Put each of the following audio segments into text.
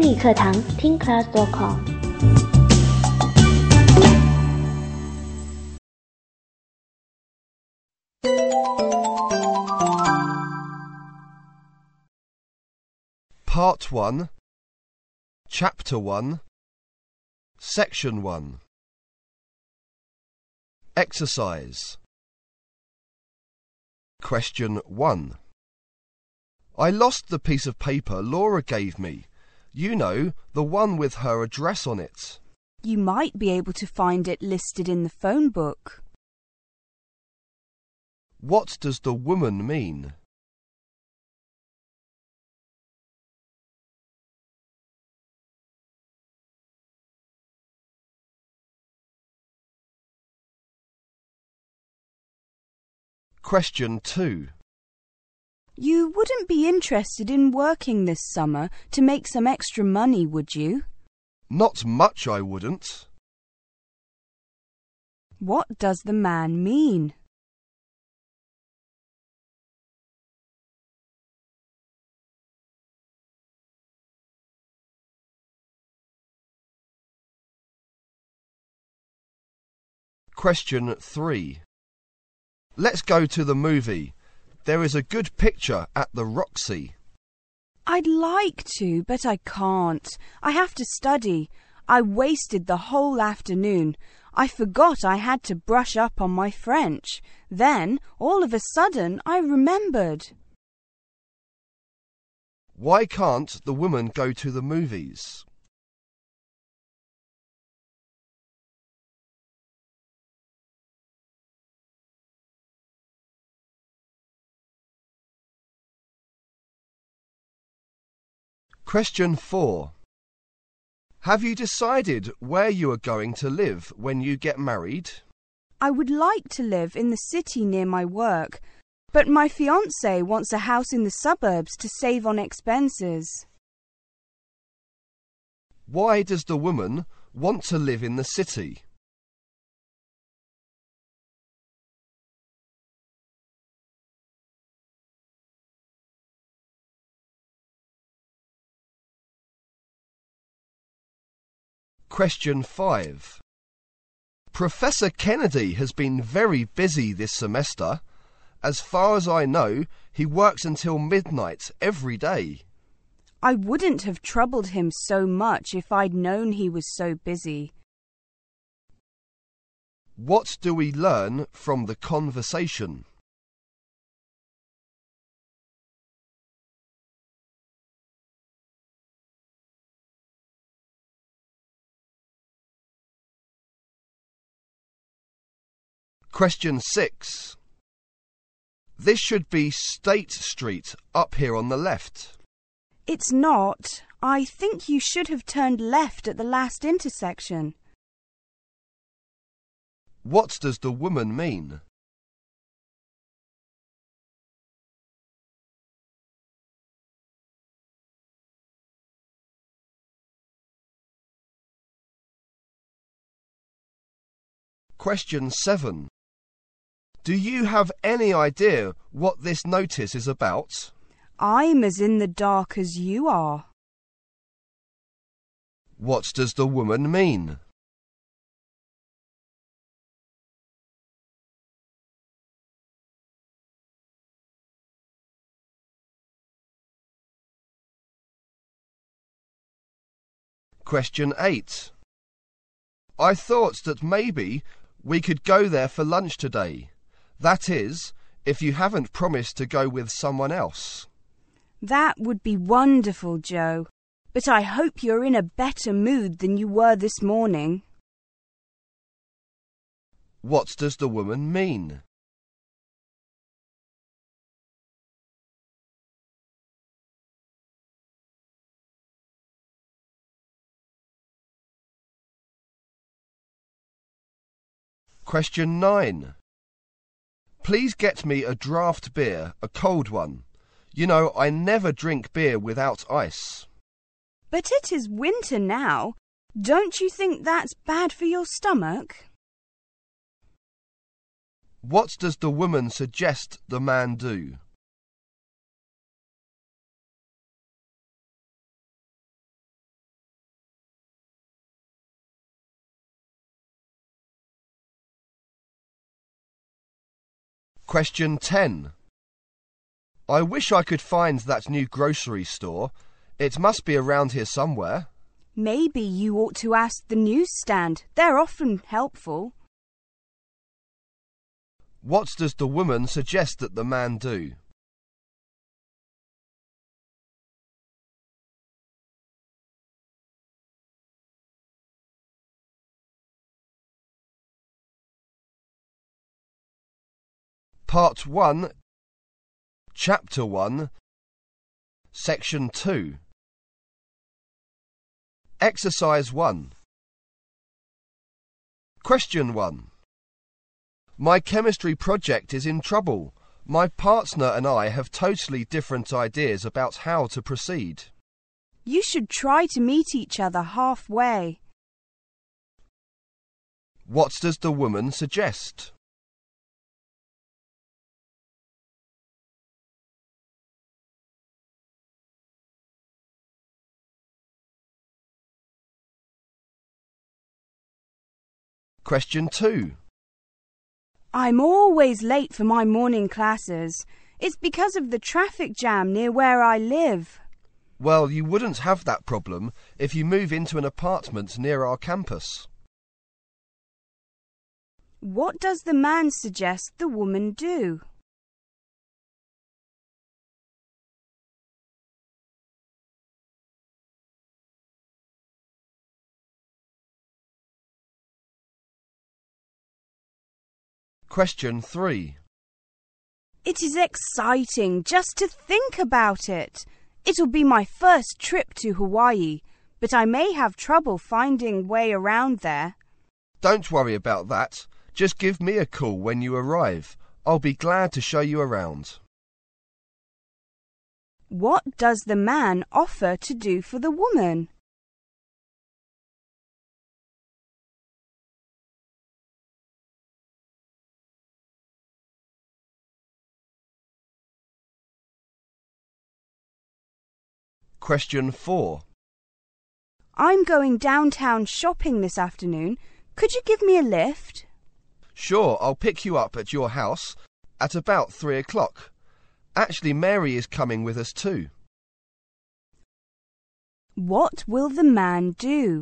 英语课堂听 class.com。 Part 1, Chapter 1, Section 1. Exercise. Question 1. I lost the piece of paper Laura gave me. You know, the one with her address on it. You might be able to find it listed in the phone book. What does the woman mean? Question 2. You wouldn't be interested in working this summer to make some extra money, would you? Not much, I wouldn't. What does the man mean? Question 3. Let's go to the movie. There is a good picture at the Roxy. I'd like to, but I can't. I have to study. I wasted the whole afternoon. I forgot I had to brush up on my French. Then, all of a sudden, I remembered. Why can't the woman go to the movies? Question 4. Have you decided where you are going to live when you get married? I would like to live in the city near my work, but my fiancé wants a house in the suburbs to save on expenses. Why does the woman want to live in the city? Question 5. Professor Kennedy has been very busy this semester. As far as I know, he works until midnight every day. I wouldn't have troubled him so much if I'd known he was so busy. What do we learn from the conversation? Question 6. This should be State Street up here on the left. It's not. I think you should have turned left at the last intersection. What does the woman mean? Question 7. Do you have any idea what this notice is about? I'm as in the dark as you are. What does the woman mean? Question 8. I thought that maybe we could go there for lunch today. That is, if you haven't promised to go with someone else. That would be wonderful, Joe. But I hope you're in a better mood than you were this morning. What does the woman mean? Question 9. Please get me a draft beer, a cold one. You know, I never drink beer without ice. But it is winter now. Don't you think that's bad for your stomach? What does the woman suggest the man do? Question 10. I wish I could find that new grocery store. It must be around here somewhere. Maybe you ought to ask the newsstand. They're often helpful. What does the woman suggest that the man do? Part 1, Chapter 1, Section 2. Exercise 1. Question 1. My chemistry project is in trouble. My partner and I have totally different ideas about how to proceed. You should try to meet each other halfway. What does the woman suggest? Question 2. I'm always late for my morning classes. It's because of the traffic jam near where I live. Well, you wouldn't have that problem if you move into an apartment near our campus. What does the man suggest the woman do? Question 3. It is exciting just to think about it. It'll be my first trip to Hawaii, but I may have trouble finding way around there. Don't worry about that. Just give me a call when you arrive. I'll be glad to show you around. What does the man offer to do for the woman? Question 4. I'm going downtown shopping this afternoon. Could you give me a lift? Sure, I'll pick you up at your house at about 3 o'clock. Actually, Mary is coming with us too. What will the man do?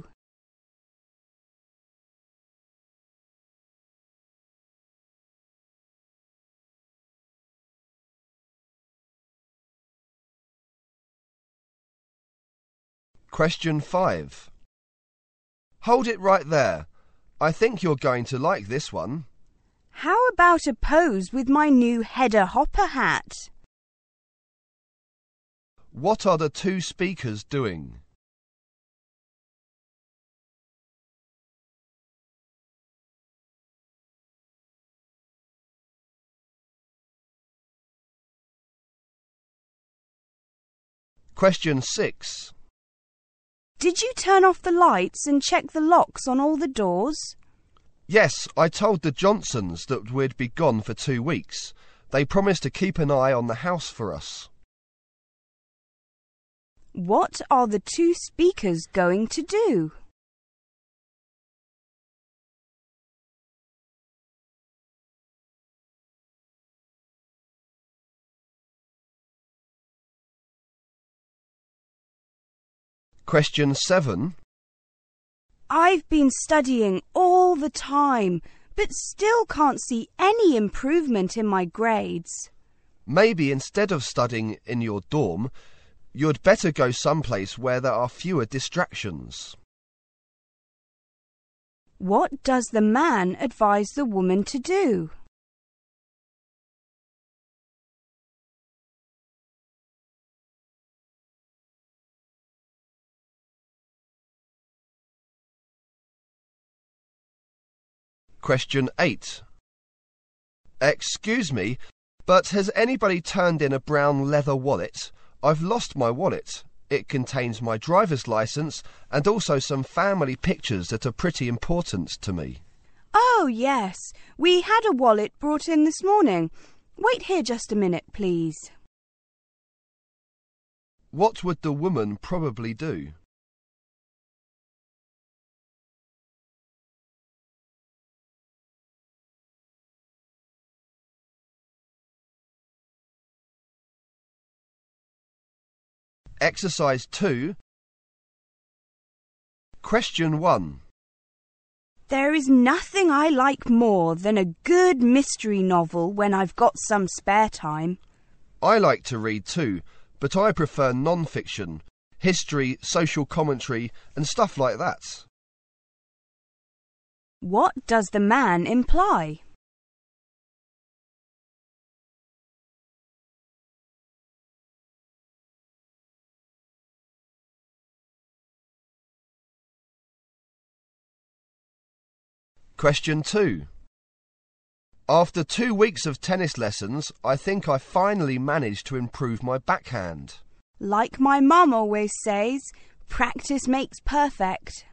Question 5. Hold it right there. I think you're going to like this one. How about a pose with my new Hedda Hopper hat? What are the two speakers doing? Question 6. Did you turn off the lights and check the locks on all the doors? Yes, I told the Johnsons that we'd be gone for 2 weeks. They promised to keep an eye on the house for us. What are the two speakers going to do? Question 7. I've been studying all the time, but still can't see any improvement in my grades. Maybe instead of studying in your dorm, you'd better go someplace where there are fewer distractions. What does the man advise the woman to do? Question 8. Excuse me, but has anybody turned in a brown leather wallet? I've lost my wallet. It contains my driver's license and also some family pictures that are pretty important to me. Oh, yes. We had a wallet brought in this morning. Wait here just a minute, please. What would the woman probably do? Exercise 2. Question 1. There is nothing I like more than a good mystery novel when I've got some spare time. I like to read too, but I prefer non-fiction, history, social commentary and stuff like that. What does the man imply? Question 2. After 2 weeks of tennis lessons, I think I finally managed to improve my backhand. Like my mum always says, practice makes perfect.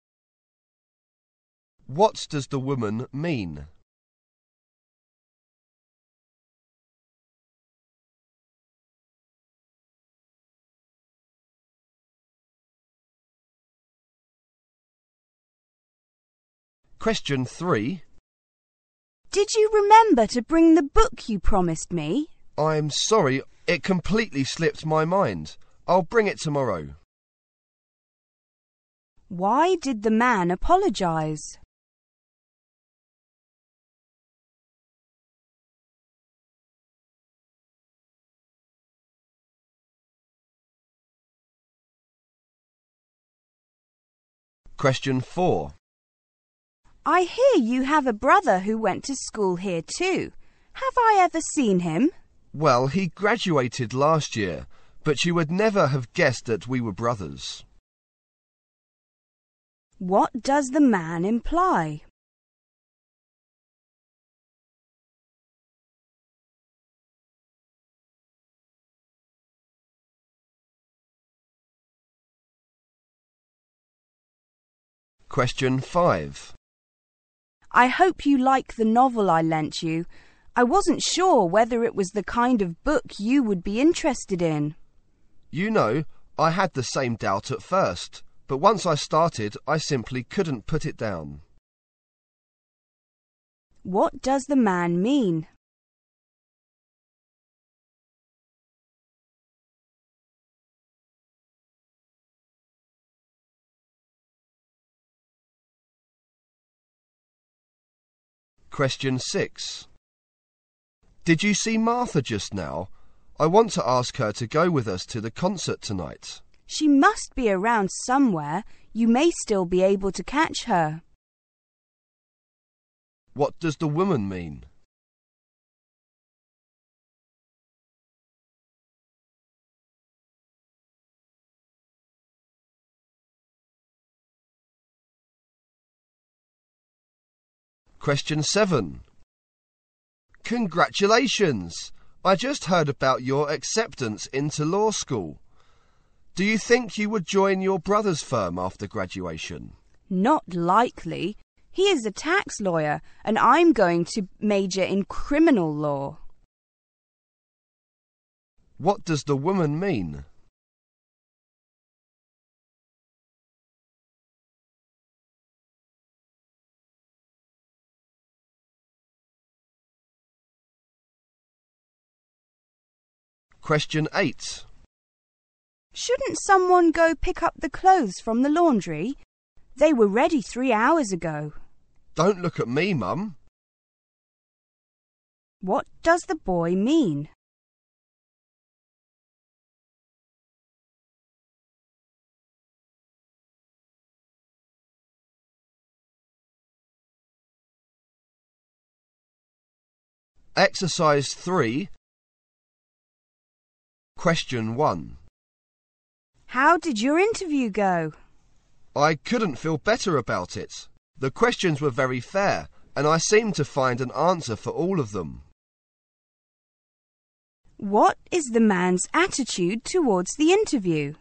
What does the woman mean? Question 3. Did you remember to bring the book you promised me? I'm sorry, it completely slipped my mind. I'll bring it tomorrow. Why did the man apologise? Question 4. I hear you have a brother who went to school here too. Have I ever seen him? Well, he graduated last year, but you would never have guessed that we were brothers. What does the man imply? Question 5. I hope you like the novel I lent you. I wasn't sure whether it was the kind of book you would be interested in. You know, I had the same doubt at first, but once I started, I simply couldn't put it down. What does the man mean? Question 6. Did you see Martha just now? I want to ask her to go with us to the concert tonight. She must be around somewhere. You may still be able to catch her. What does the woman mean? Question 7. Congratulations! I just heard about your acceptance into law school. Do you think you would join your brother's firm after graduation? Not likely. He is a tax lawyer and I'm going to major in criminal law. What does the woman mean? Question 8. Shouldn't someone go pick up the clothes from the laundry? They were ready 3 hours ago. Don't look at me, Mum. What does the boy mean? Exercise 3. Question 1. How did your interview go? I couldn't feel better about it. The questions were very fair, and I seemed to find an answer for all of them. What is the man's attitude towards the interview?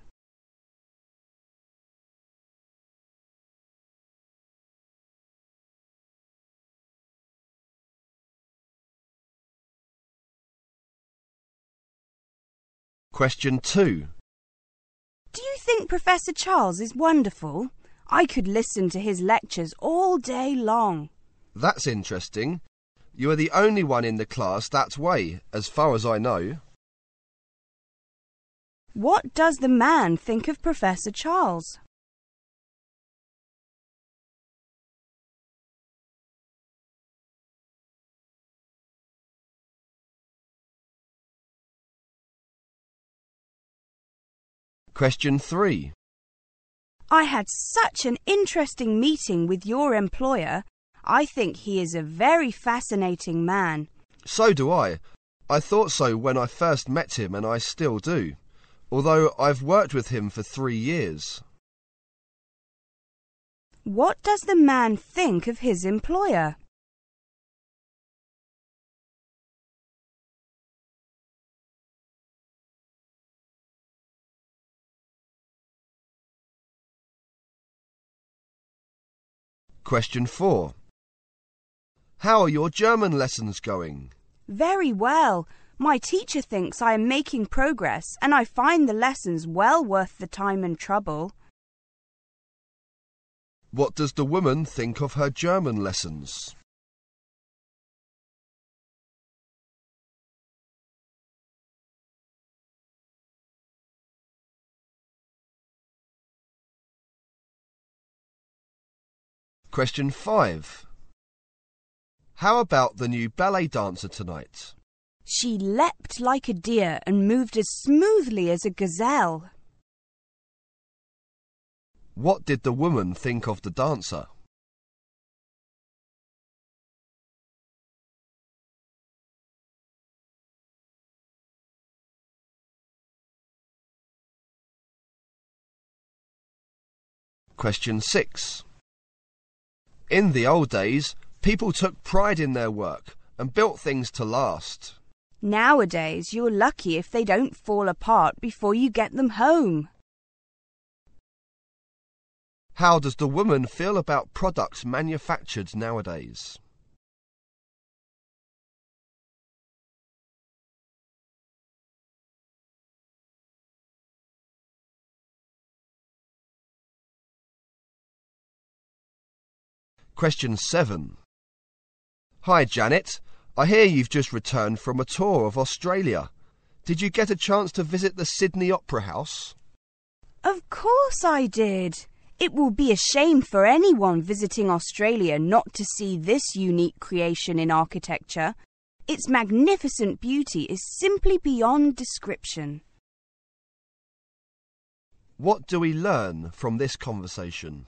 Question 2. Do you think Professor Charles is wonderful? I could listen to his lectures all day long. That's interesting. You are the only one in the class that way, as far as I know. What does the man think of Professor Charles? Question 3. I had such an interesting meeting with your employer. I think he is a very fascinating man. So do I. I thought so when I first met him, and I still do, although I've worked with him for 3 years. What does the man think of his employer? Question 4. How are your German lessons going? Very well. My teacher thinks I am making progress and I find the lessons well worth the time and trouble. What does the woman think of her German lessons? Question 5. How about the new ballet dancer tonight? She leapt like a deer and moved as smoothly as a gazelle. What did the woman think of the dancer? Question 6. In the old days, people took pride in their work and built things to last. Nowadays, you're lucky if they don't fall apart before you get them home. How does the woman feel about products manufactured nowadays? Question 7. Hi Janet, I hear you've just returned from a tour of Australia. Did you get a chance to visit the Sydney Opera House? Of course I did. It will be a shame for anyone visiting Australia not to see this unique creation in architecture. Its magnificent beauty is simply beyond description. What do we learn from this conversation?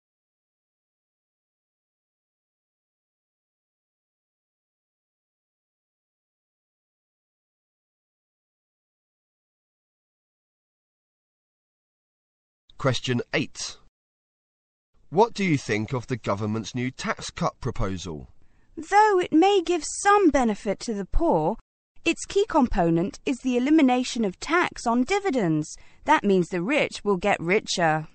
Question 8. What do you think of the government's new tax cut proposal? Though it may give some benefit to the poor, its key component is the elimination of tax on dividends. That means the rich will get richer.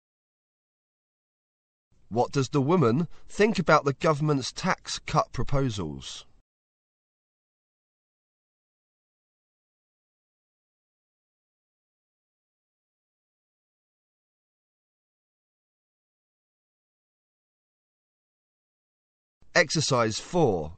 What does the woman think about the government's tax cut proposals? Exercise 4.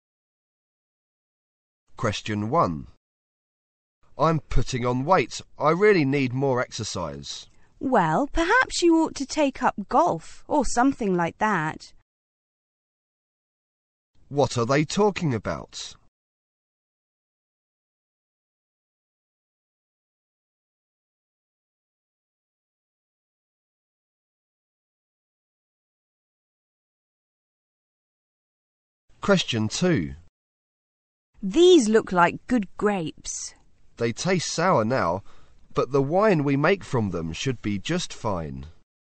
Question 1. I'm putting on weight. I really need more exercise. Well, perhaps you ought to take up golf or something like that. What are they talking about? Question 2. These look like good grapes. They taste sour now, but the wine we make from them should be just fine.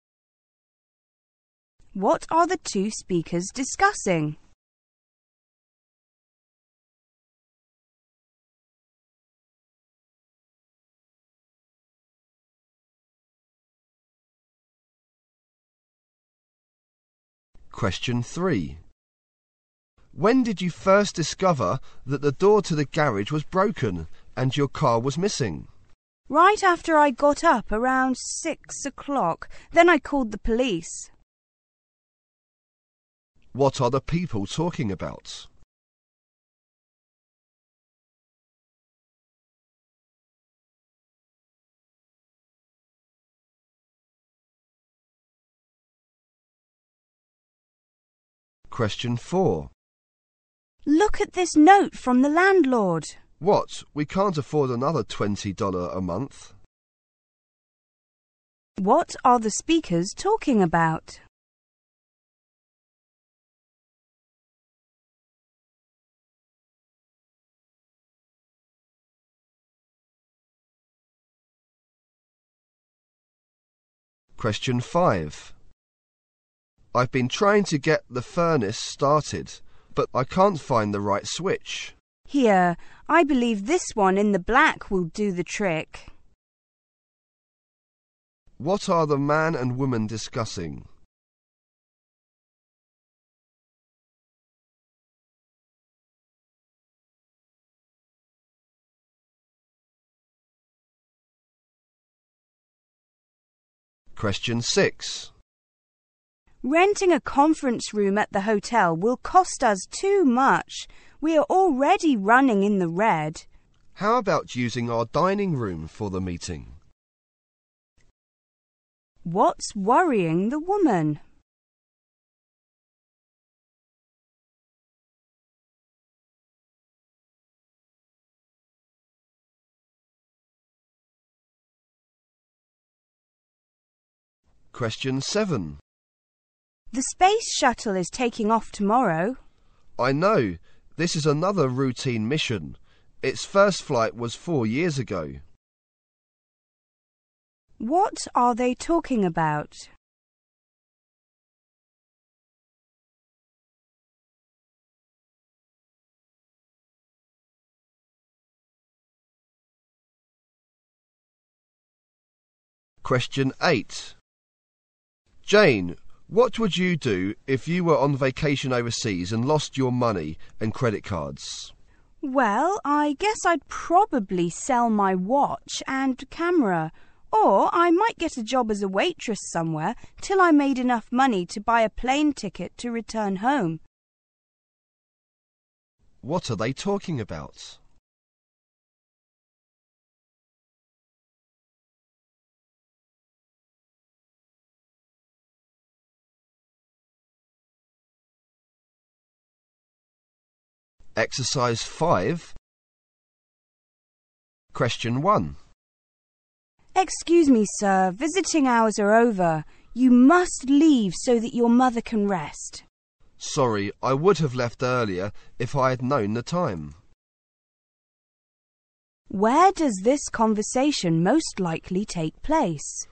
What are the two speakers discussing? Question 3. When did you first discover that the door to the garage was broken and your car was missing? Right after I got up around 6 o'clock. Then I called the police. What are the people talking about? Question 4. Look at this note from the landlord. What? We can't afford another $20 a month. What are the speakers talking about? Question 5. I've been trying to get the furnace started, but I can't find the right switch. Here, I believe this one in the black will do the trick. What are the man and woman discussing? Question 6. Renting a conference room at the hotel will cost us too much. We are already running in the red. How about using our dining room for the meeting? What's worrying the woman? Question 7. The space shuttle is taking off tomorrow. I know. This is another routine mission. Its first flight was 4 years ago. What are they talking about? Question 8. Jane, what would you do if you were on vacation overseas and lost your money and credit cards? Well, I guess I'd probably sell my watch and camera, or I might get a job as a waitress somewhere till I made enough money to buy a plane ticket to return home. What are they talking about? Exercise 5. Question 1. Excuse me, sir, visiting hours are over. You must leave so that your mother can rest. Sorry, I would have left earlier if I had known the time. Where does this conversation most likely take place?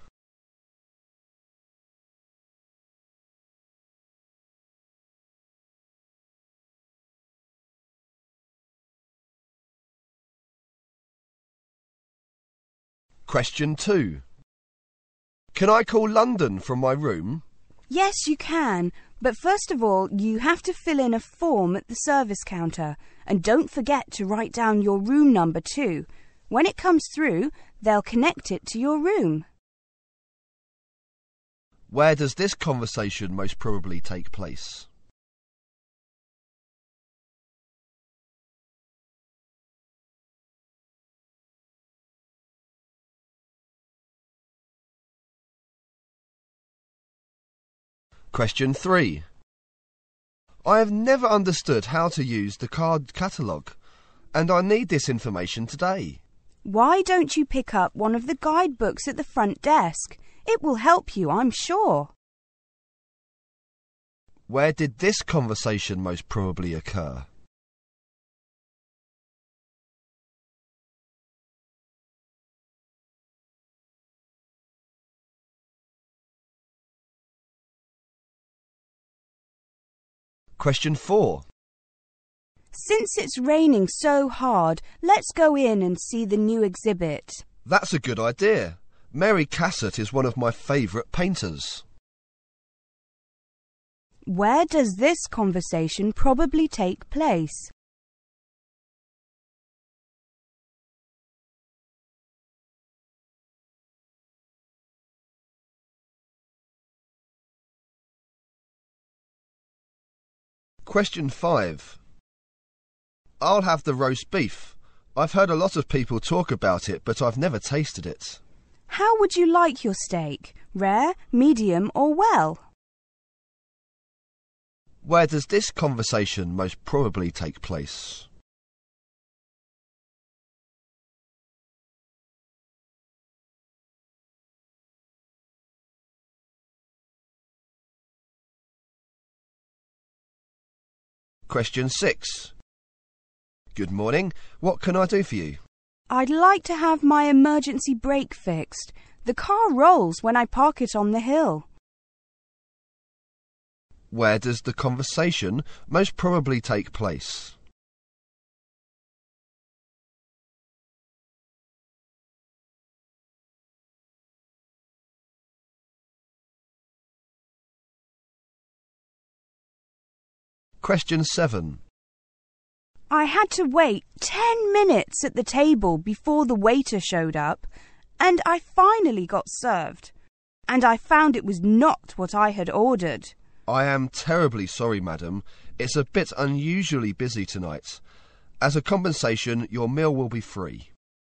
Question 2. Can I call London from my room? Yes, you can, but first of all, you have to fill in a form at the service counter, and don't forget to write down your room number too. When it comes through, they'll connect it to your room. Where does this conversation most probably take place? Question 3. I have never understood how to use the card catalogue, and I need this information today. Why don't you pick up one of the guidebooks at the front desk? It will help you, I'm sure. Where did this conversation most probably occur? Question 4. Since it's raining so hard, let's go in and see the new exhibit. That's a good idea. Mary Cassatt is one of my favourite painters. Where does this conversation probably take place? Question 5. I'll have the roast beef. I've heard a lot of people talk about it, but I've never tasted it. How would you like your steak? Rare, medium or well? Where does this conversation most probably take place? Question 6. Good morning. What can I do for you? I'd like to have my emergency brake fixed. The car rolls when I park it on the hill. Where does the conversation most probably take place? Question 7. I had to wait 10 minutes at the table before the waiter showed up, and I finally got served. And I found it was not what I had ordered. I am terribly sorry, madam. It's a bit unusually busy tonight. As a compensation, your meal will be free.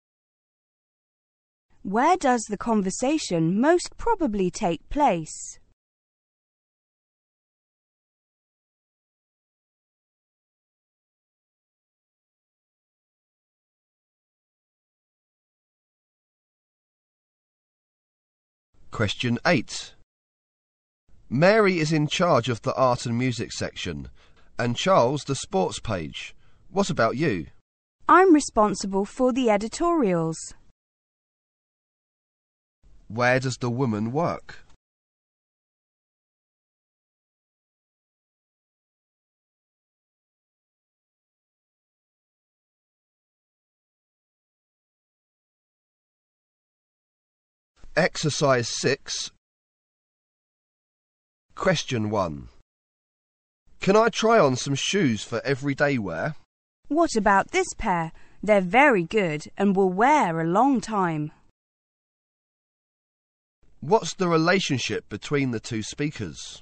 Where does the conversation most probably take place? Question 8. Mary is in charge of the art and music section, and Charles the sports page. What about you? I'm responsible for the editorials. Where does the woman work? Exercise 6. Question 1. Can I try on some shoes for everyday wear? What about this pair? They're very good and will wear a long time. What's the relationship between the two speakers?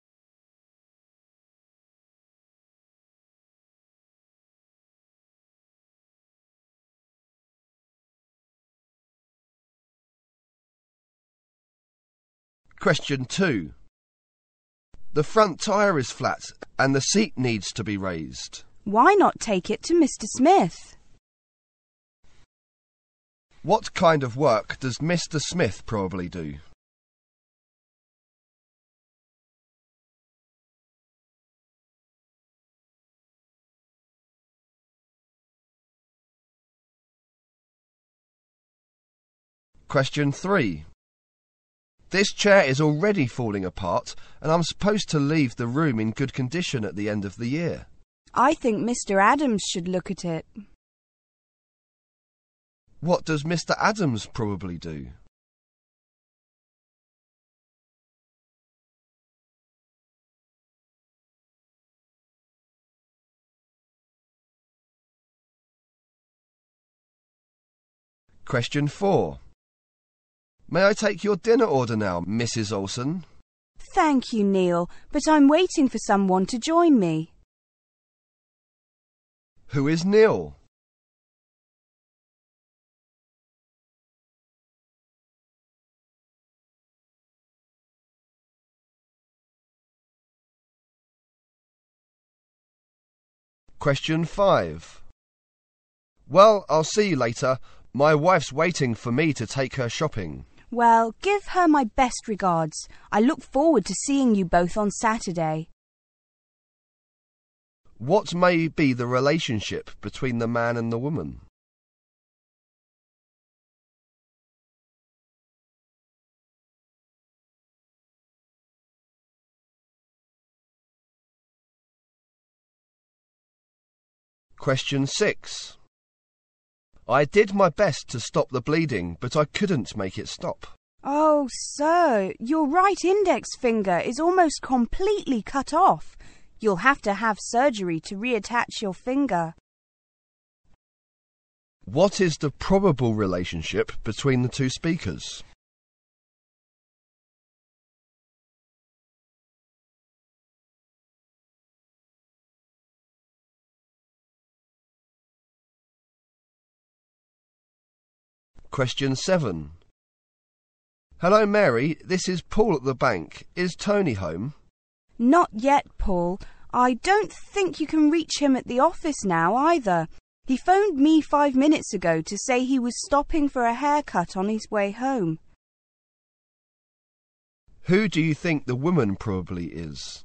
Question 2. The front tyre is flat and the seat needs to be raised. Why not take it to Mr. Smith? What kind of work does Mr. Smith probably do? Question 3. This chair is already falling apart and I'm supposed to leave the room in good condition at the end of the year. I think Mr. Adams should look at it. What does Mr. Adams probably do? Question 4. May I take your dinner order now, Mrs. Olsen? Thank you, Neil, but I'm waiting for someone to join me. Who is Neil? Question 5. Well, I'll see you later. My wife's waiting for me to take her shopping. Well, give her my best regards. I look forward to seeing you both on Saturday. What may be the relationship between the man and the woman? Question 6. I did my best to stop the bleeding, but I couldn't make it stop. Oh, sir, your right index finger is almost completely cut off. You'll have to have surgery to reattach your finger. What is the probable relationship between the two speakers? Question 7. Hello, Mary. This is Paul at the bank. Is Tony home? Not yet, Paul. I don't think you can reach him at the office now either. He phoned me 5 minutes ago to say he was stopping for a haircut on his way home. Who do you think the woman probably is?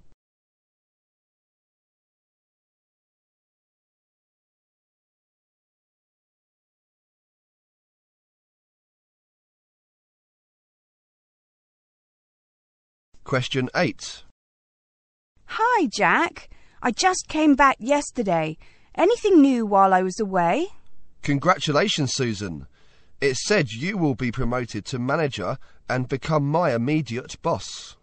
Question 8. Hi, Jack. I just came back yesterday. Anything new while I was away? Congratulations, Susan. It said you will be promoted to manager and become my immediate boss.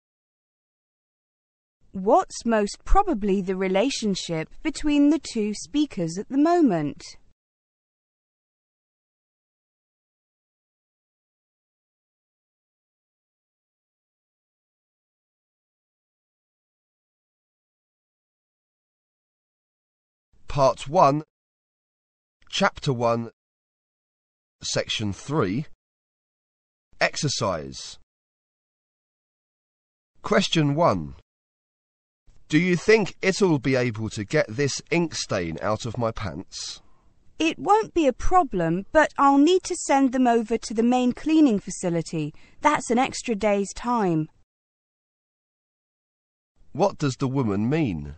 What's most probably the relationship between the two speakers at the moment? Part 1, Chapter 1, Section 3. Exercise. Question 1. Do you think it'll be able to get this ink stain out of my pants? It won't be a problem, but I'll need to send them over to the main cleaning facility. That's an extra day's time. What does the woman mean?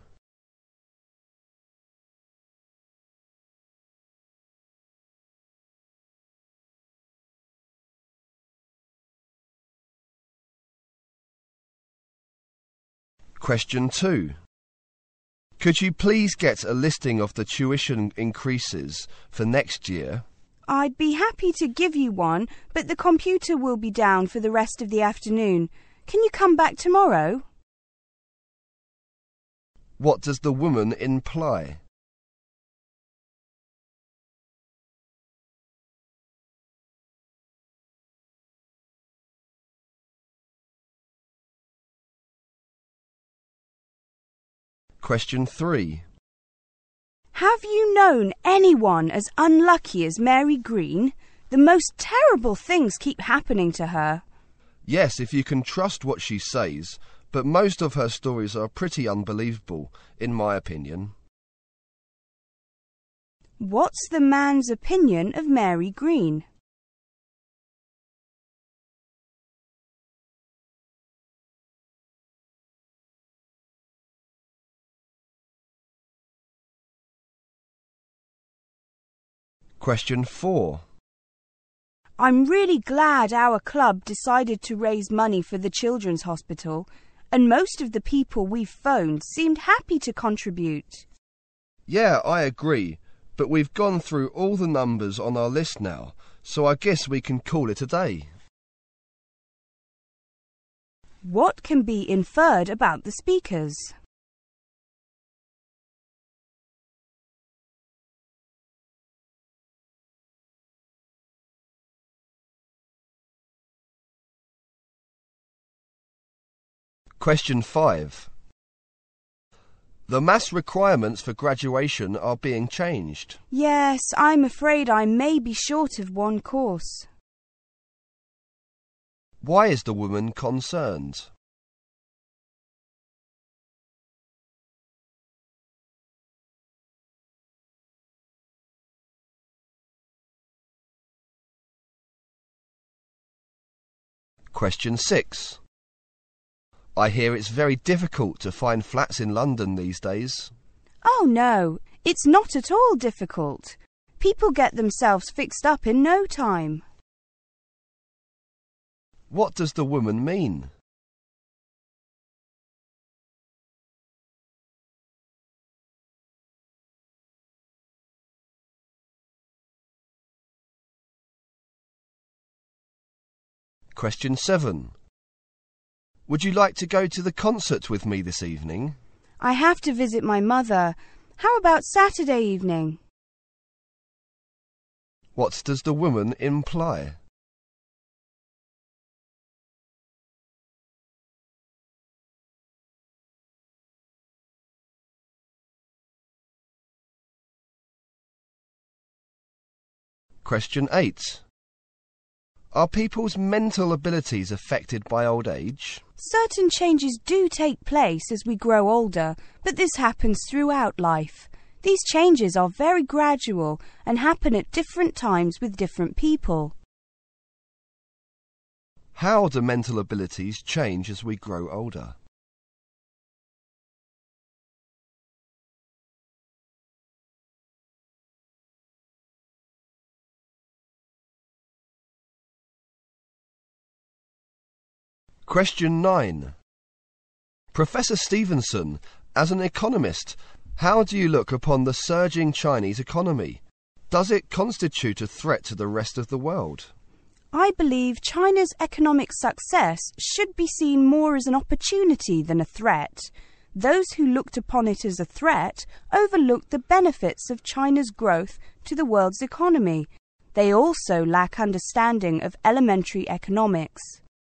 Question 2. Could you please get a listing of the tuition increases for next year? I'd be happy to give you one, but the computer will be down for the rest of the afternoon. Can you come back tomorrow? What does the woman imply? Question 3. Have you known anyone as unlucky as Mary Green? The most terrible things keep happening to her. Yes, if you can trust what she says, but most of her stories are pretty unbelievable, in my opinion. What's the man's opinion of Mary Green? Question 4. I'm really glad our club decided to raise money for the children's hospital, and most of the people we've phoned seemed happy to contribute. Yeah, I agree, but we've gone through all the numbers on our list now, so I guess we can call it a day. What can be inferred about the speakers? Question 5. The maths requirements for graduation are being changed. Yes, I'm afraid I may be short of one course. Why is the woman concerned? Question 6. I hear it's very difficult to find flats in London these days. Oh no, it's not at all difficult. People get themselves fixed up in no time. What does the woman mean? Question 7. Would you like to go to the concert with me this evening? I have to visit my mother. How about Saturday evening? What does the woman imply? Question 8. Are people's mental abilities affected by old age? Certain changes do take place as we grow older, but this happens throughout life. These changes are very gradual and happen at different times with different people. How do mental abilities change as we grow older? Question 9. Professor Stevenson, as an economist, how do you look upon the surging Chinese economy? Does it constitute a threat to the rest of the world? I believe China's economic success should be seen more as an opportunity than a threat. Those who looked upon it as a threat overlooked the benefits of China's growth to the world's economy. They also lack understanding of elementary economics.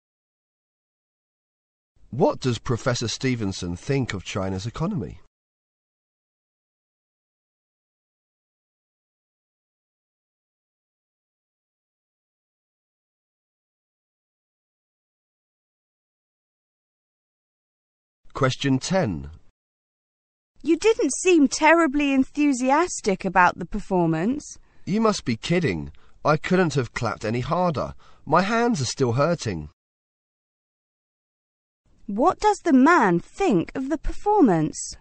What does Professor Stevenson think of China's economy? Question 10. You didn't seem terribly enthusiastic about the performance. You must be kidding. I couldn't have clapped any harder. My hands are still hurting. What does the man think of the performance?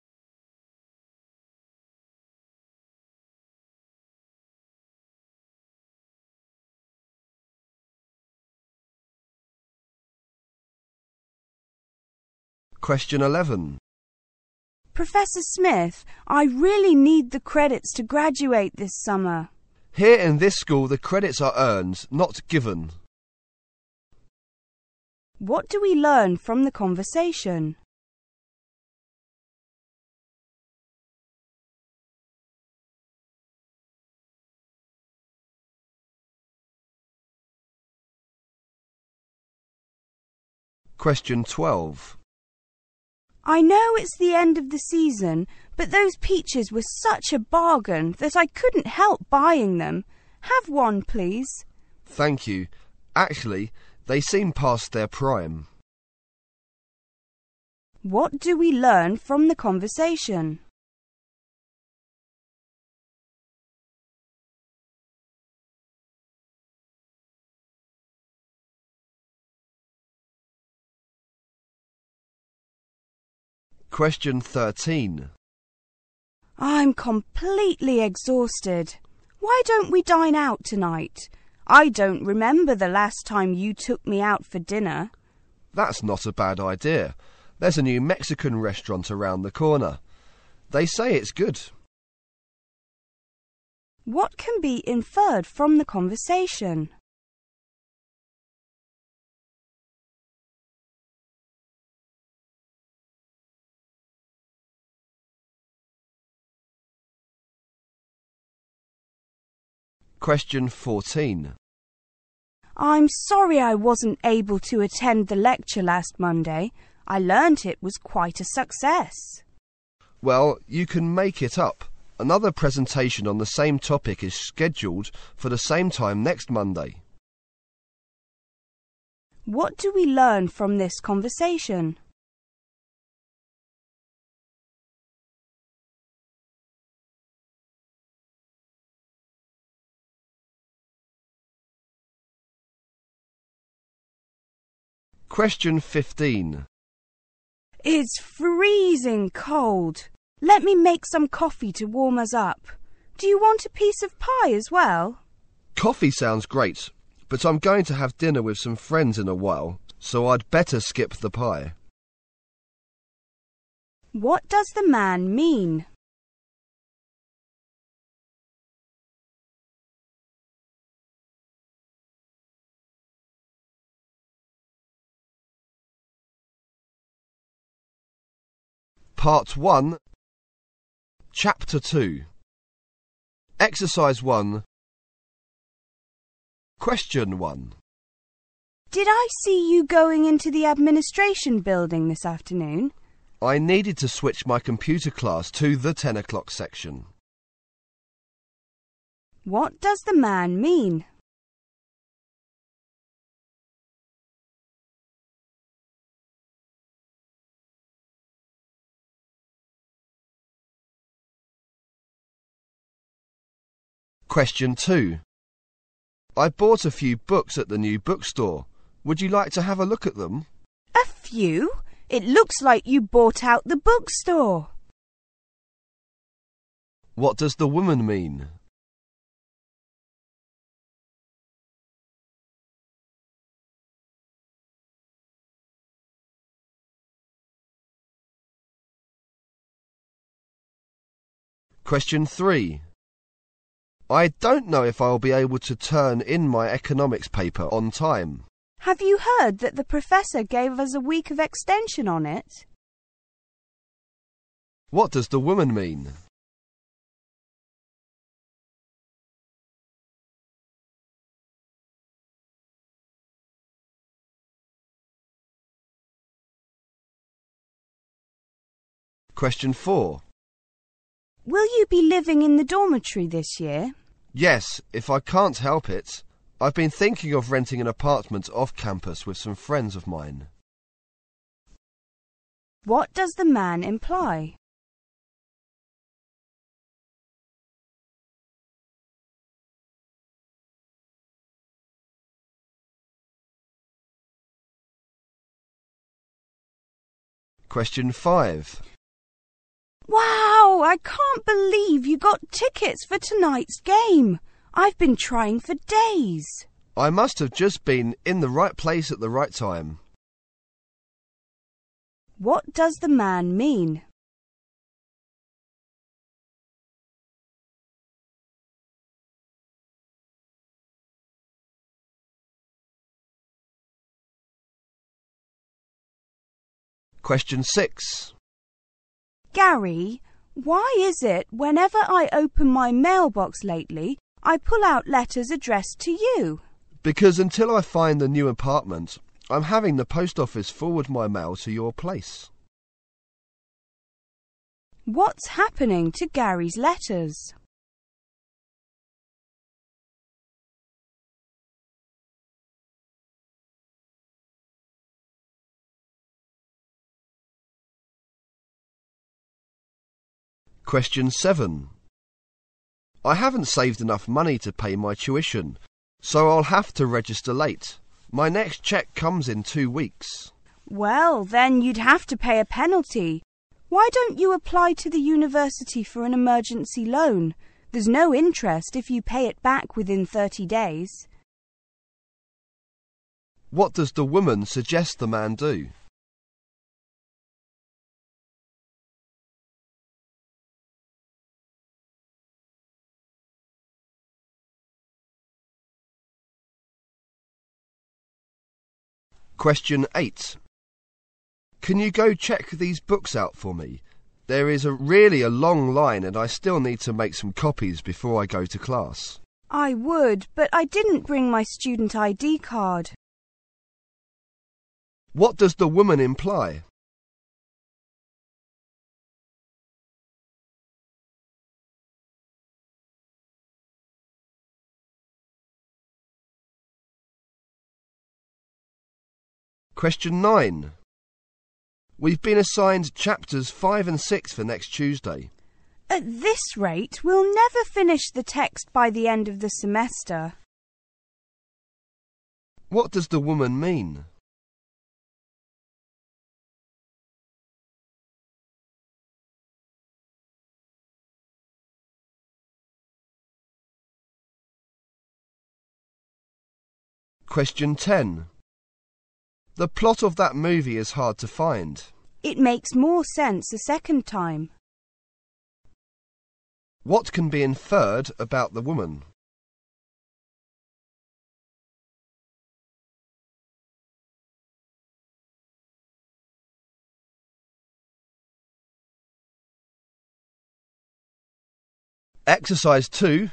Question 11. Professor Smith, I really need the credits to graduate this summer. Here in this school, the credits are earned, not given. What do we learn from the conversation? Question 12. I know it's the end of the season, but those peaches were such a bargain that I couldn't help buying them. Have one, please. Thank you. Actually, they seem past their prime. What do we learn from the conversation? Question 13. I'm completely exhausted. Why don't we dine out tonight? I don't remember the last time you took me out for dinner. That's not a bad idea. There's a new Mexican restaurant around the corner. They say it's good. What can be inferred from the conversation? Question 14. I'm sorry I wasn't able to attend the lecture last Monday. I learnt it was quite a success. Well, you can make it up. Another presentation on the same topic is scheduled for the same time next Monday. What do we learn from this conversation? Question 15. It's freezing cold. Let me make some coffee to warm us up. Do you want a piece of pie as well? Coffee sounds great, but I'm going to have dinner with some friends in a while, so I'd better skip the pie. What does the man mean? Part 1, Chapter 2. Exercise 1. Question 1. Did I see you going into the administration building this afternoon? I needed to switch my computer class to the 10 o'clock section. What does the man mean? Question 2. I bought a few books at the new bookstore. Would you like to have a look at them? A few? It looks like you bought out the bookstore. What does the woman mean? Question 3. I don't know if I'll be able to turn in my economics paper on time. Have you heard that the professor gave us a week of extension on it? What does the woman mean? Question 4. Will you be living in the dormitory this year? Yes, if I can't help it. I've been thinking of renting an apartment off campus with some friends of mine. What does the man imply? Question 5. Wow! I can't believe you got tickets for tonight's game. I've been trying for days. I must have just been in the right place at the right time. What does the man mean? Question 6. Gary, why is it whenever I open my mailbox lately, I pull out letters addressed to you? Because until I find the new apartment, I'm having the post office forward my mail to your place. What's happening to Gary's letters? Question 7. I haven't saved enough money to pay my tuition, so I'll have to register late. My next cheque comes in 2 weeks. Well, then you'd have to pay a penalty. Why don't you apply to the university for an emergency loan? There's no interest if you pay it back within 30 days. What does the woman suggest the man do? Question 8. Can you go check these books out for me? There is really a long line and I still need to make some copies before I go to class. I would, but I didn't bring my student ID card. What does the woman imply? Question 9. We've been assigned chapters 5 and 6 for next Tuesday. At this rate, we'll never finish the text by the end of the semester. What does the woman mean? Question 10. The plot of that movie is hard to find. It makes more sense a second time. What can be inferred about the woman? Exercise 2.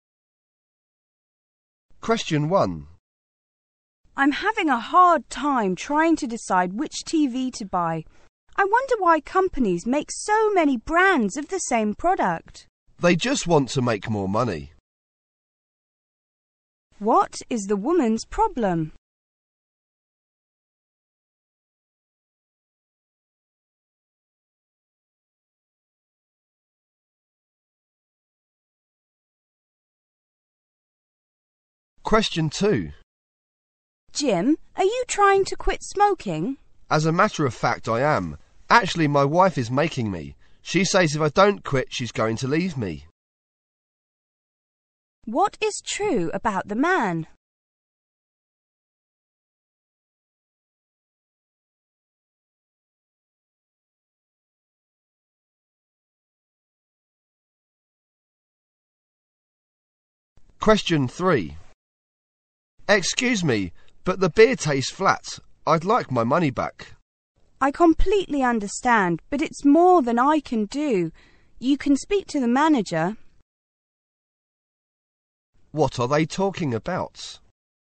Question 1. I'm having a hard time trying to decide which TV to buy. I wonder why companies make so many brands of the same product. They just want to make more money. What is the woman's problem? Question 2. Jim, are you trying to quit smoking? As a matter of fact, I am. Actually, my wife is making me. She says if I don't quit, she's going to leave me. What is true about the man? Question 3. Excuse me, but the beer tastes flat. I'd like my money back. I completely understand, but it's more than I can do. You can speak to the manager. What are they talking about?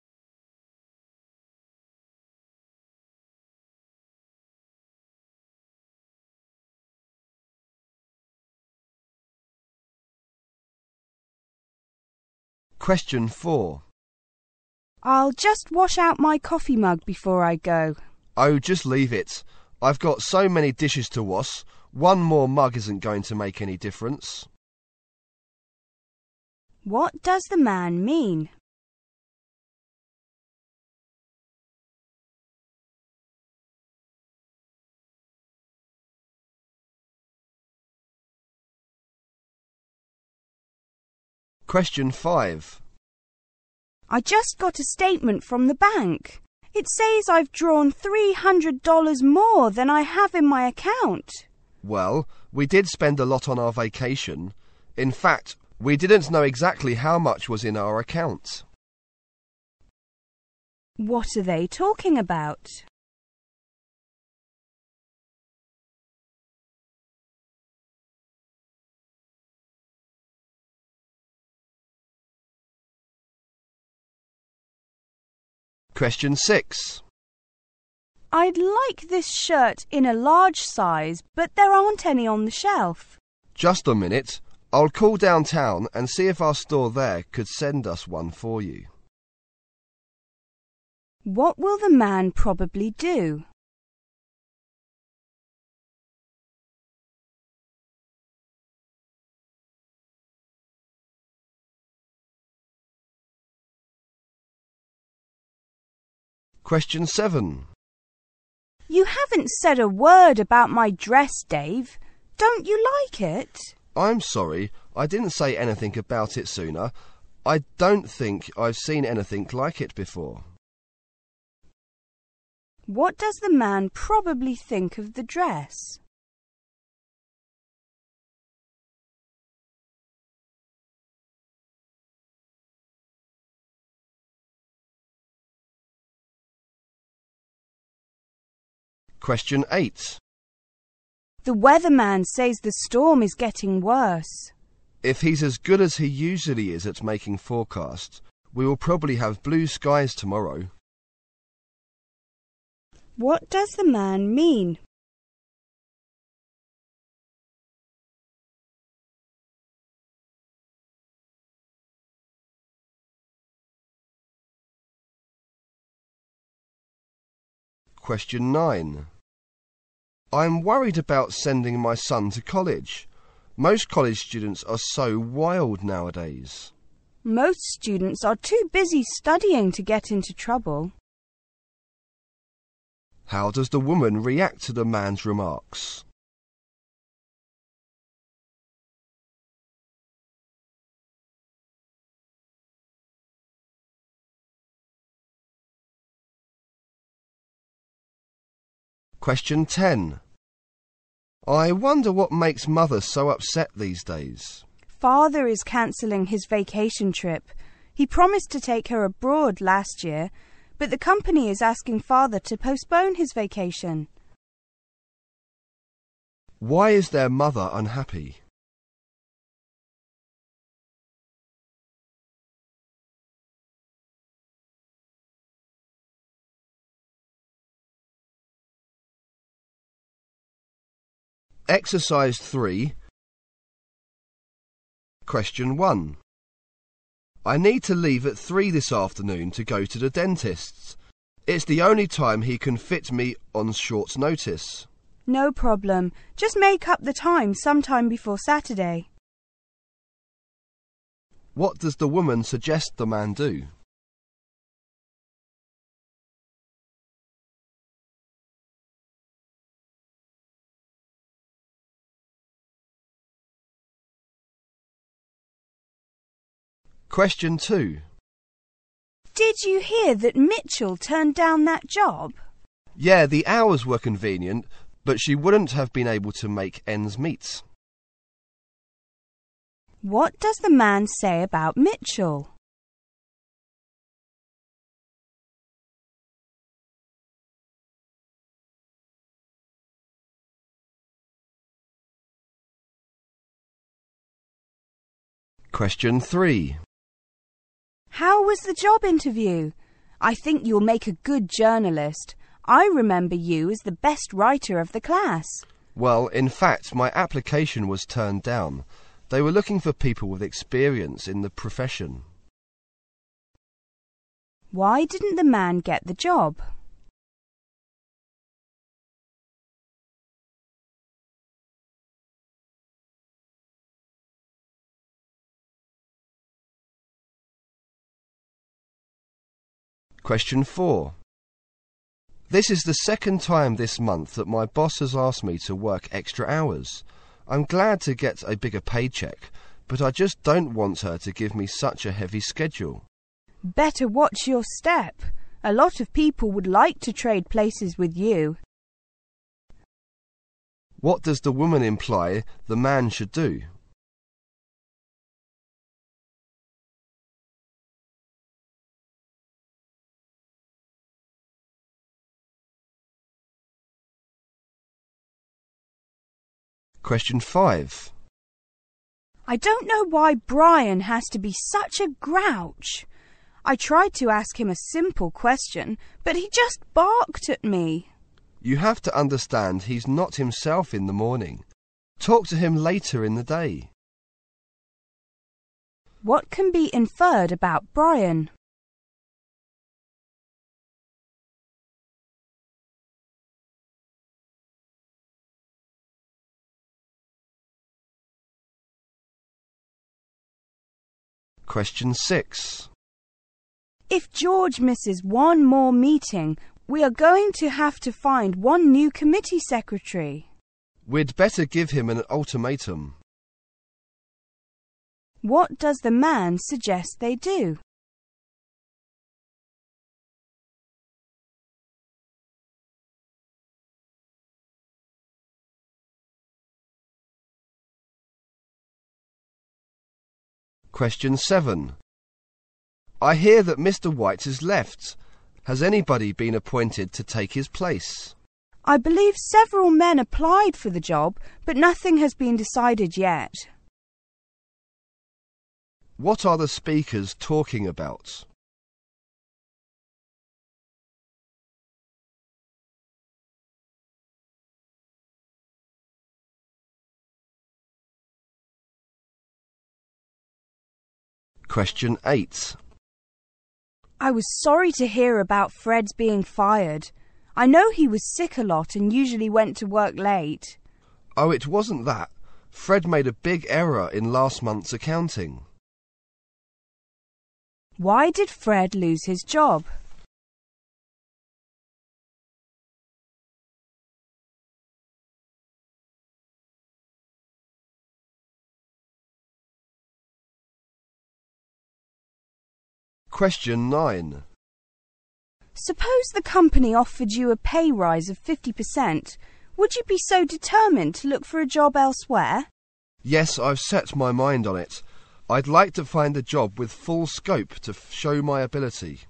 Question 4. I'll just wash out my coffee mug before I go. Oh, just leave it. I've got so many dishes to wash. One more mug isn't going to make any difference. What does the man mean? Question 5. I just got a statement from the bank. It says I've drawn $300 more than I have in my account. Well, we did spend a lot on our vacation. In fact, we didn't know exactly how much was in our account. What are they talking about? Question 6. I'd like this shirt in a large size, but there aren't any on the shelf. Just a minute. I'll call downtown and see if our store there could send us one for you. What will the man probably do? Question 7. You haven't said a word about my dress, Dave. Don't you like it? I'm sorry, I didn't say anything about it sooner. I don't think I've seen anything like it before. What does the man probably think of the dress? Question 8. The weatherman says the storm is getting worse. If he's as good as he usually is at making forecasts, we will probably have blue skies tomorrow. What does the man mean? Question 9. I'm worried about sending my son to college. Most college students are so wild nowadays. Most students are too busy studying to get into trouble. How does the woman react to the man's remarks? Question 10. I wonder what makes Mother so upset these days. Father is cancelling his vacation trip. He promised to take her abroad last year, but the company is asking Father to postpone his vacation. Why is their mother unhappy? Exercise 3. Question 1. I need to leave at 3 this afternoon to go to the dentist's. It's the only time he can fit me on short notice. No problem. Just make up the time sometime before Saturday. What does the woman suggest the man do? Question 2. Did you hear that Mitchell turned down that job? Yeah, the hours were convenient, but she wouldn't have been able to make ends meet. What does the man say about Mitchell? Question 3. How was the job interview? I think you'll make a good journalist. I remember you as the best writer of the class. Well, in fact, my application was turned down. They were looking for people with experience in the profession. Why didn't the man get the job? Question 4. This is the second time this month that my boss has asked me to work extra hours. I'm glad to get a bigger paycheck, but I just don't want her to give me such a heavy schedule. Better watch your step. A lot of people would like to trade places with you. What does the woman imply the man should do? Question 5. I don't know why Brian has to be such a grouch. I tried to ask him a simple question, but he just barked at me. You have to understand he's not himself in the morning. Talk to him later in the day. What can be inferred about Brian? Question 6. If George misses one more meeting, we are going to have to find one new committee secretary. We'd better give him an ultimatum. What does the man suggest they do? Question 7. I hear that Mr. White has left. Has anybody been appointed to take his place? I believe several men applied for the job, but nothing has been decided yet. What are the speakers talking about? Question 8. I was sorry to hear about Fred's being fired. I know he was sick a lot and usually went to work late. Oh, it wasn't that. Fred made a big error in last month's accounting. Why did Fred lose his job? Question 9. Suppose the company offered you a pay rise of 50%. Would you be so determined to look for a job elsewhere? Yes, I've set my mind on it. I'd like to find a job with full scope to show my ability.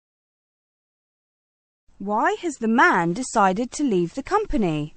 Why has the man decided to leave the company?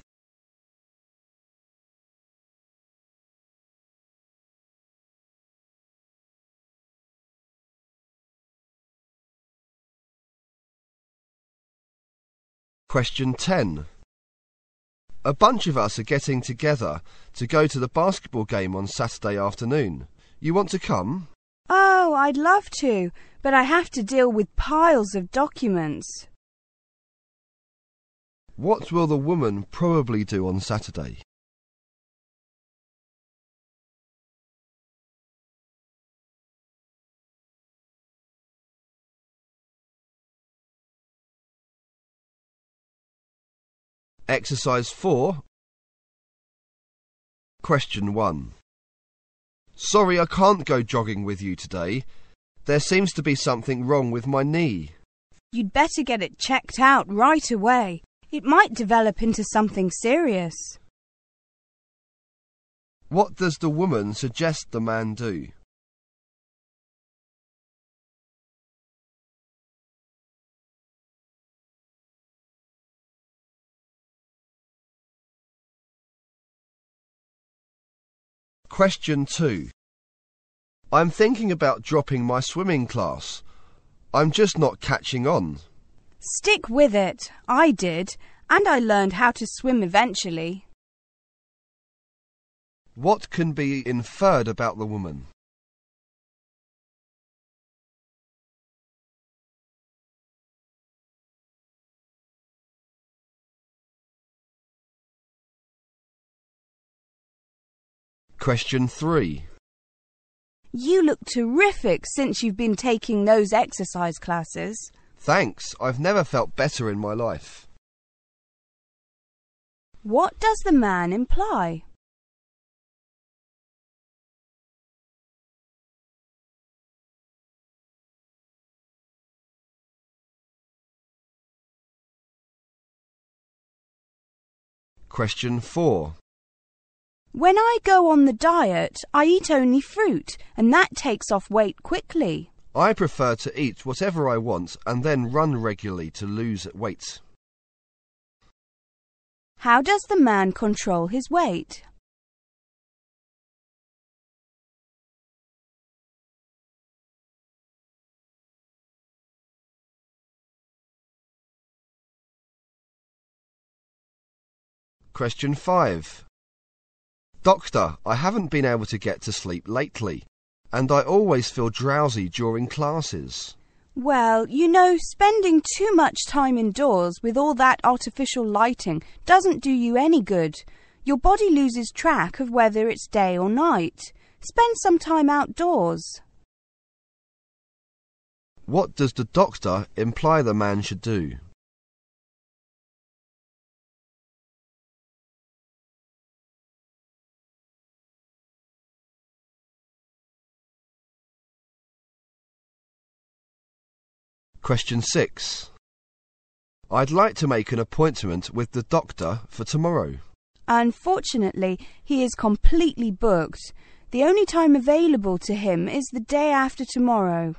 Question 10. A bunch of us are getting together to go to the basketball game on Saturday afternoon. You want to come? Oh, I'd love to, but I have to deal with piles of documents. What will the woman probably do on Saturday? Exercise 4. Question 1. Sorry, I can't go jogging with you today. There seems to be something wrong with my knee. You'd better get it checked out right away. It might develop into something serious. What does the woman suggest the man do? Question 2. I'm thinking about dropping my swimming class. I'm just not catching on. Stick with it. I did, and I learned how to swim eventually. What can be inferred about the woman? Question 3. You look terrific since you've been taking those exercise classes. Thanks, I've never felt better in my life. What does the man imply? Question 4. When I go on the diet, I eat only fruit, and that takes off weight quickly. I prefer to eat whatever I want and then run regularly to lose weight. How does the man control his weight? Question 5. Doctor, I haven't been able to get to sleep lately, and I always feel drowsy during classes. Well, you know, spending too much time indoors with all that artificial lighting doesn't do you any good. Your body loses track of whether it's day or night. Spend some time outdoors. What does the doctor imply the man should do? Question 6. I'd like to make an appointment with the doctor for tomorrow. Unfortunately, he is completely booked. The only time available to him is the day after tomorrow.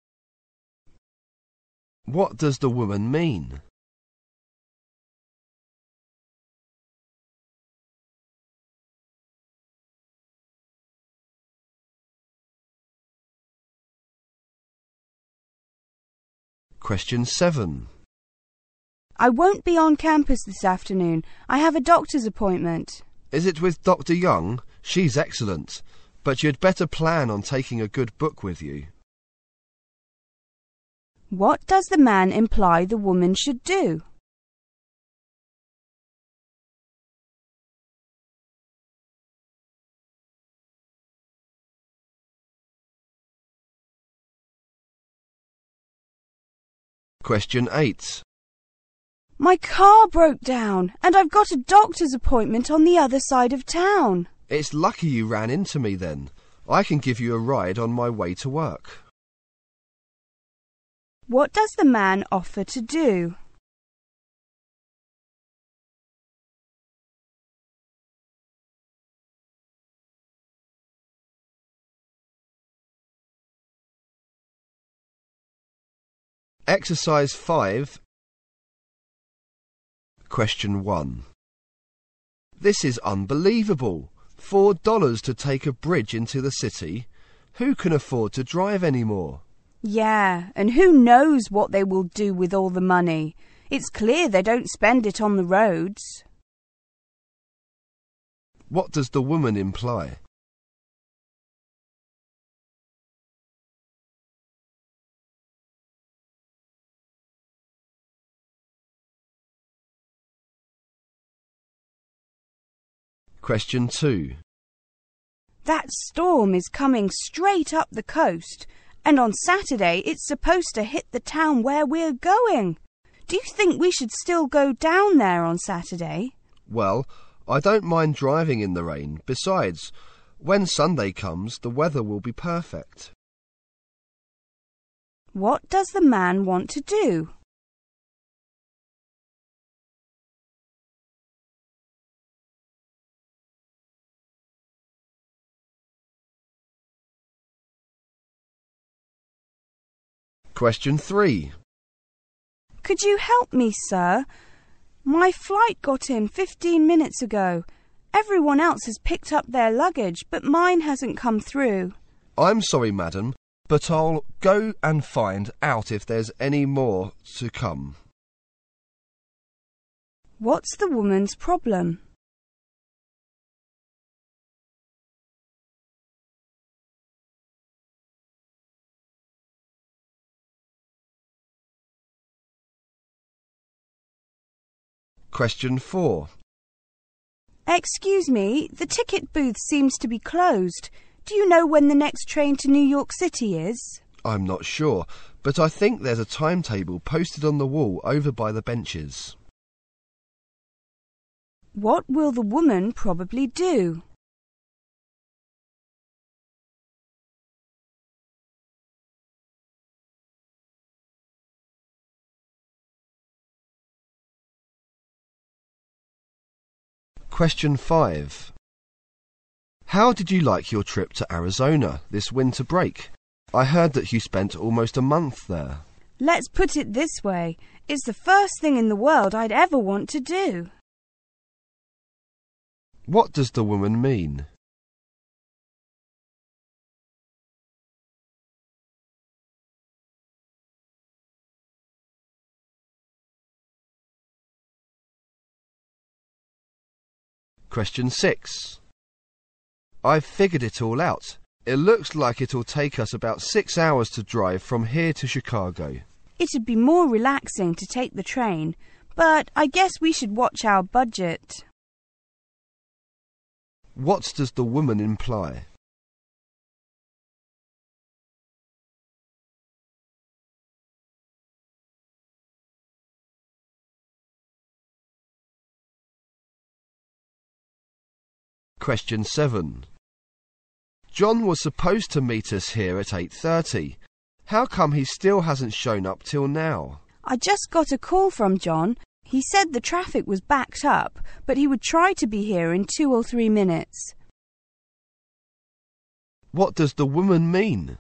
What does the woman mean? Question 7. I won't be on campus this afternoon. I have a doctor's appointment. Is it with Dr. Young? She's excellent, but you'd better plan on taking a good book with you. What does the man imply the woman should do? Question 8. My car broke down, and I've got a doctor's appointment on the other side of town. It's lucky you ran into me then. I can give you a ride on my way to work. What does the man offer to do? Exercise 5. Question 1. This is unbelievable. $4 to take a bridge into the city. Who can afford to drive anymore? Yeah, and who knows what they will do with all the money. It's clear they don't spend it on the roads. What does the woman imply? Question 2. That storm is coming straight up the coast, and on Saturday it's supposed to hit the town where we're going. Do you think we should still go down there on Saturday? Well, I don't mind driving in the rain. Besides, when Sunday comes, the weather will be perfect. What does the man want to do? Question 3. Could you help me, sir? My flight got in 15 minutes ago. Everyone else has picked up their luggage, but mine hasn't come through. I'm sorry, madam, but I'll go and find out if there's any more to come. What's the woman's problem? Question 4. Excuse me, the ticket booth seems to be closed. Do you know when the next train to New York City is? I'm not sure, but I think there's a timetable posted on the wall over by the benches. What will the woman probably do? Question 5. How did you like your trip to Arizona this winter break? I heard that you spent almost a month there. Let's put it this way. It's the first thing in the world I'd ever want to do. What does the woman mean? Question 6. I've figured it all out. It looks like it'll take us about 6 hours to drive from here to Chicago. It'd be more relaxing to take the train, but I guess we should watch our budget. What does the woman imply? Question 7. John was supposed to meet us here at 8:30. How come he still hasn't shown up till now? I just got a call from John. He said the traffic was backed up, but he would try to be here in 2 or 3 minutes. What does the woman mean?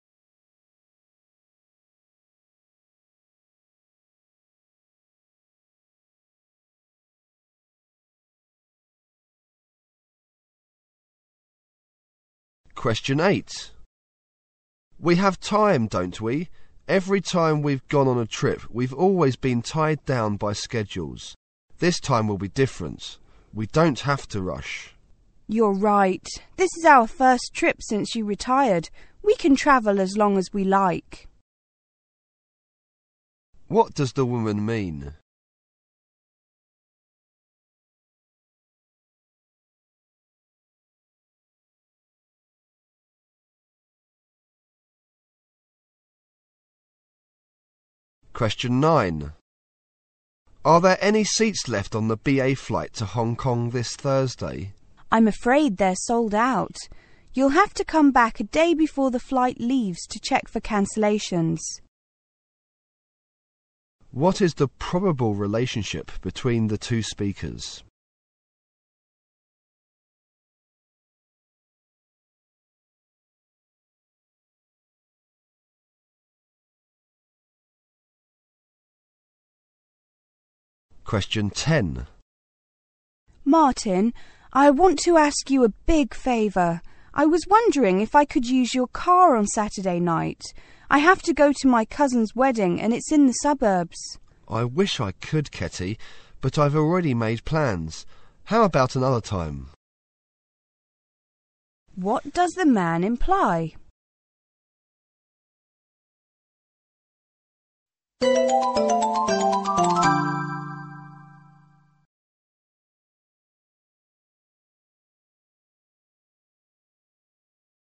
Question 8. We have time, don't we? Every time we've gone on a trip, we've always been tied down by schedules. This time will be different. We don't have to rush. You're right. This is our first trip since you retired. We can travel as long as we like. What does the woman mean? Question 9. Are there any seats left on the BA flight to Hong Kong this Thursday? I'm afraid they're sold out. You'll have to come back a day before the flight leaves to check for cancellations. What is the probable relationship between the two speakers? Question 10. Martin, I want to ask you a big favour. I was wondering if I could use your car on Saturday night. I have to go to my cousin's wedding and it's in the suburbs. I wish I could, Ketty, but I've already made plans. How about another time? What does the man imply?